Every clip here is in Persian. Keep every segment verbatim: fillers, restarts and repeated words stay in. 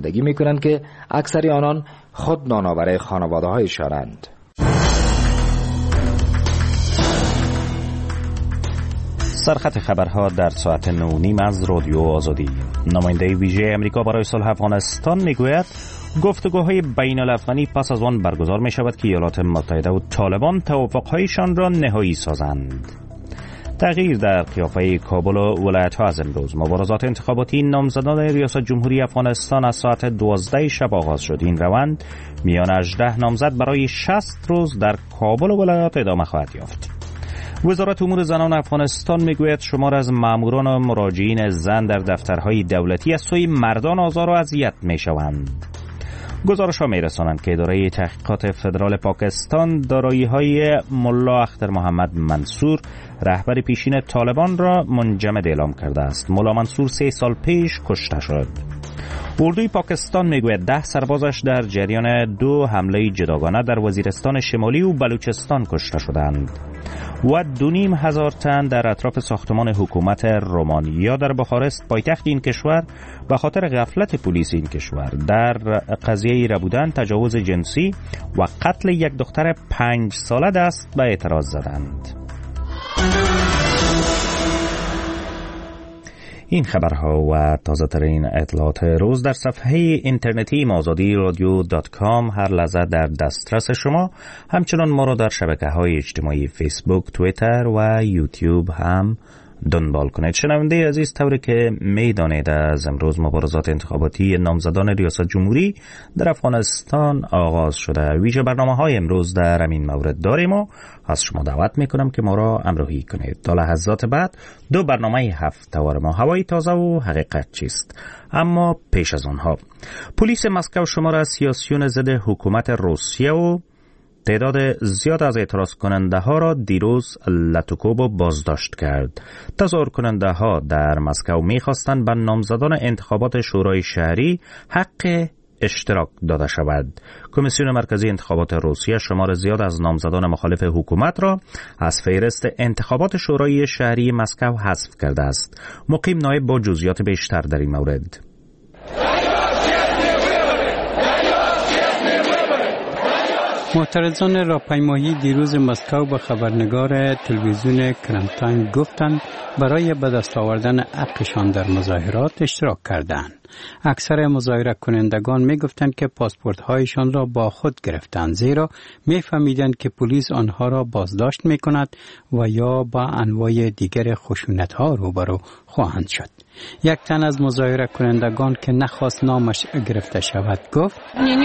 زندگی می کنند که اکثر آنان خود نانآور خانواده هایشانند. سرخط خبرها در ساعت نه و نیم از رادیو آزادی. نماینده ویژه امریکا برای صلح افغانستان میگوید گفتگوهای بین الافغانی پس از آن برگزار می شود که ایالات متحده و طالبان توافقهایشان را نهایی سازند. تغییر در قیافه کابل و ولایت‌ها از امروز. مبارزات انتخاباتی نامزدان ریاست جمهوری افغانستان از ساعت دوازده شب آغاز شد. این روند میان هجده نامزد برای شصت روز در کابل و ولایات ادامه خواهد یافت. وزارت امور زنان افغانستان میگوید شمار از ماموران و مراجعین زن در دفترهای دولتی از سوی مردان آزار و اذیت میشوند. گزارش‌ها می‌رسانند که اداره تحقیقات فدرال پاکستان دارایی‌های ملا اختر محمد منصور رهبر پیشین طالبان را منجمد اعلام کرده است. ملا منصور سه سال پیش کشته شد. اردوی پاکستان میگوید ده سربازش در جریان دو حمله جداگانه در وزیرستان شمالی و بلوچستان کشته شدند و دو نیم هزار تن در اطراف ساختمان حکومت رومانیا در بخارست پایتخت این کشور به خاطر غفلت پلیس این کشور در قضیه ربودن، تجاوز جنسی و قتل یک دختر پنج ساله دست به اعتراض زدند. این خبرها و تازه ترین اطلاعات روز در صفحه اینترنتی آزادی رادیو دات کام هر لحظه در دسترس شما. همچنان ما را در شبکه‌های اجتماعی فیسبوک، توییتر و یوتیوب هم دنبال کنید. شنونده عزیز، طوری که میدانید از امروز مبارزات انتخاباتی نامزدان ریاست جمهوری در افغانستان آغاز شده. ویژه برنامه‌های امروز در همین مورد داریم و از شما دعوت میکنم که ما را همراهی کنید. تا لحظات بعد دو برنامه هفته‌وار ما، هوای تازه و حقیقت چیست. اما پیش از آنها، پلیس مسکو شمار از سیاسیون ضد حکومت روسیه و تعداد زیاد از اعتراض کننده ها را دیروز لاتوکوبو بازداشت کرد. تظاهر کننده ها در مسکو می‌خواستند به نامزدان انتخابات شورای شهری حق اشتراک داده شود. کمیسیون مرکزی انتخابات روسیه شمار زیاد از نامزدان مخالف حکومت را از فهرست انتخابات شورای شهری مسکو حذف کرده است. مقیم نایب با جزئیات بیشتر در این مورد. معترضان راهپیمایی دیروز مسکو به خبرنگار تلویزیون کریم تایم گفتند برای به دست آوردن حقشان در مظاهرات اشتراک کردند. اکثر مظاهره کنندگان می گفتند که پاسپورت هایشان را با خود گرفتند، زیرا می فهمیدند که پلیس آنها را بازداشت می کند و یا با انواع دیگر خشونت ها روبرو خواهند شد. یک تن از مظاهره کنندگان که نخواست نامش گرفته شود گفت: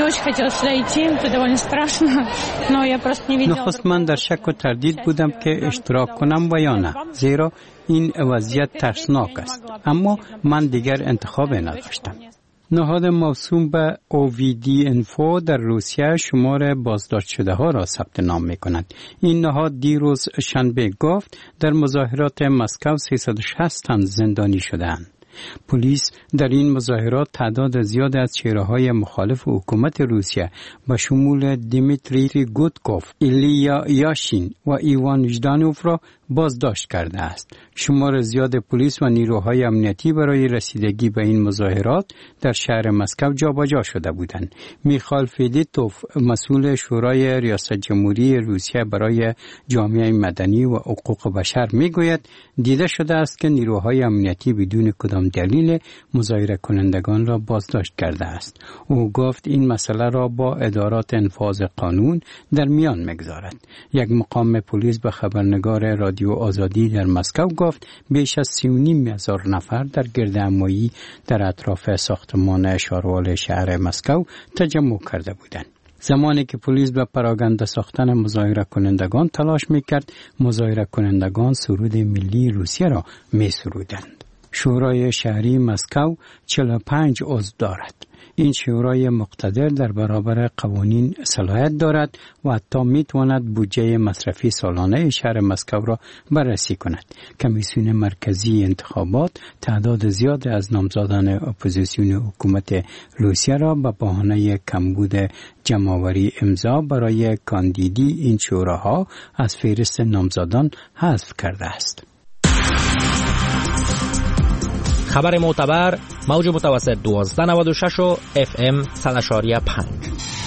نخست من در شک و تردید بودم که اشتراک کنم و یا نه، زیرا این وضعیت ترسناک است، اما من دیگر انتخاب نداشتم. نهاد موسوم به او وی دی انفو در روسیه شمار بازداشت شده ها را ثبت نام می کند. این نهاد دیروز شنبه گفت در مظاهرات مسکو سیصد و شصت تن زندانی شدند. پلیس در این مظاهرات تعداد زیاد از چهره‌های مخالف حکومت روسیه به شمول دیمیتری گودکوف، ایلیا یاشین و ایوان ژدانوف را بازداشت کرده است. شمار زیاد پلیس و نیروهای امنیتی برای رسیدگی به این مظاهرات در شهر مسکو جابجا شده بودند. میخائیل فدیتوف، مسئول شورای ریاست جمهوری روسیه برای جامعه مدنی و حقوق بشر میگوید دیده شده است که نیروهای امنیتی بدون کدام دلیل مظاهره کنندگان را بازداشت کرده است. او گفت این مسئله را با ادارات انفاذ قانون در میان میگذارد. یک مقام پلیس به خبرنگار رادیو آزادی در مسکو گفت بیش از سی و نیم هزار نفر در گردهمایی در اطراف ساختمان شاروال شهر مسکو تجمع کرده بودند. زمانی که پلیس به پراگنده ساختن مظاهره کنندگان تلاش میکرد، مظاهره کنندگان سرود ملی روسیه را میسرودند. شورای شهری مسکو چهل و پنج عضو دارد. این شورای مقتدر در برابر قوانین صلاحیت دارد و حتی میتواند بودجه مصرفی سالانه شهر مسکو را بررسی کند. کمیسیون مرکزی انتخابات تعداد زیاد از نامزدان اپوزیسیون حکومت روسیه را به بهانه کمبود جمع‌آوری امضا برای کاندیدی این شوراها از فهرست نامزدان حذف کرده است. خبر معتبر موج متوسط دوازده نود و شش و اف ام صد و پنج.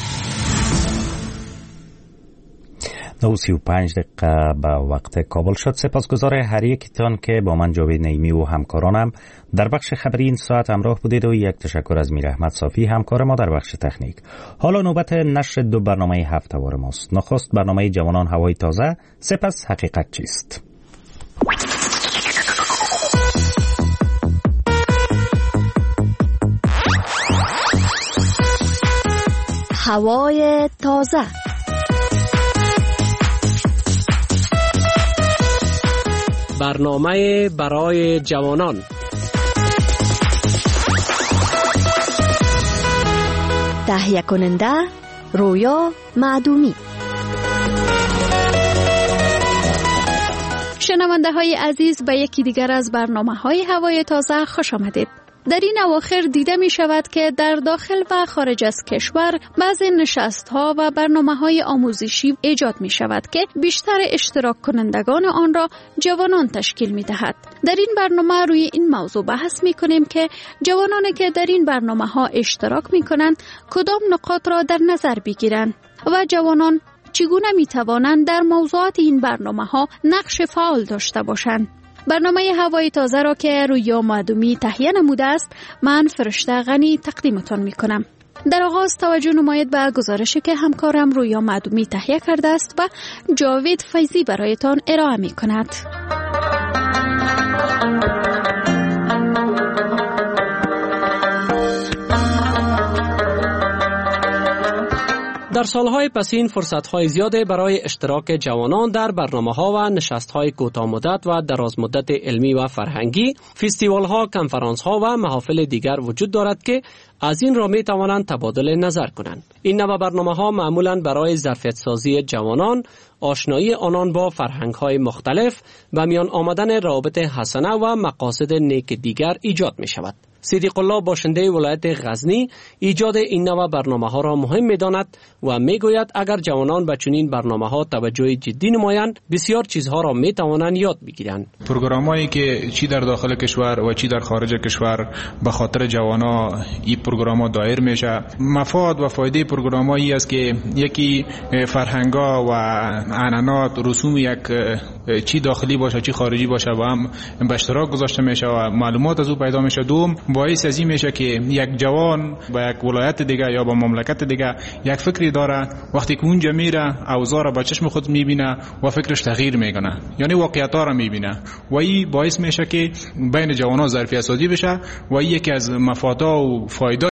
نو سی و پنج دقیقه به وقت کابل شد. سپاسگزار هر یکتان که با من جاوید نعیمی و همکارانم در بخش خبری این ساعت همراه بودید و یک تشکر از میر احمد صافی همکار ما در بخش تکنیک. حالا نوبت نشر دو برنامه هفته‌وار ماست. نخست برنامه جوانان هوای تازه، سپس حقیقت چیست. هوای تازه. برنامه برای جوانان. تهیه کننده رویا معدومی. شنونده های عزیز، به یکی دیگر از برنامه های هوای تازه خوش آمدید. در این اواخر دیده می شود که در داخل و خارج از کشور بعضی نشست ها و برنامه های آموزشی ایجاد می شود که بیشتر اشتراک کنندگان آن را جوانان تشکیل می دهد. در این برنامه روی این موضوع بحث می کنیم که جوانانی که در این برنامه ها اشتراک می کنند کدام نکات را در نظر بگیرند و جوانان چگونه می توانند در موضوعات این برنامه ها نقش فعال داشته باشند. برنامه هوای تازه را که رویا معدومی تهیه نموده است، من فرشته غنی تقدیمتان می کنم. در آغاز توجه نمایید به گزارشی که همکارم رویا معدومی تهیه کرده است و جاوید فیضی برایتان ارائه می کند. در سالهای پسین فرصت‌های زیاده برای اشتراک جوانان در برنامه‌ها و نشست‌های کوتاه‌مدت و درازمدت علمی و فرهنگی، فستیوال‌ها، کنفرانس‌ها و محافل دیگر وجود دارد که از این را می‌توانند تبادل نظر کنند. این نوع برنامه‌ها معمولاً برای ظرفیت‌سازی جوانان، آشنایی آنان با فرهنگ‌های مختلف و میان آمدن روابط حسنه و مقاصد نیک دیگر ایجاد می‌شود. صدیق الله باشنده ولایت غزنی ایجاد این نوع برنامه‌ها را مهم می‌داند و می‌گوید اگر جوانان به چنین برنامه‌ها توجه جدی نمایند بسیار چیزها را می‌توانند یاد بگیرند. پروگرامایی که چی در داخل کشور و چی در خارج کشور به خاطر جوانان این پروگرام‌ها دایر میشه، مفاد و فایده پروگرامایی است که یکی فرهنگا و عنعنات رسوم یک چی داخلی باشه چی خارجی باشه و هم به اشتراک گذاشته میشه و معلومات از او پیدا میشه. دوم باعث از این میشه که یک جوان با یک ولایت دیگه یا با مملکت دیگه یک فکری داره، وقتی که اونجا میره اوضاع را با چشم خود میبینه و فکرش تغییر میکنه، یعنی واقعیت‌ها را میبینه و این باعث میشه که بین جوانان ظرفیت سازی بشه و این یکی از مفادا و فایده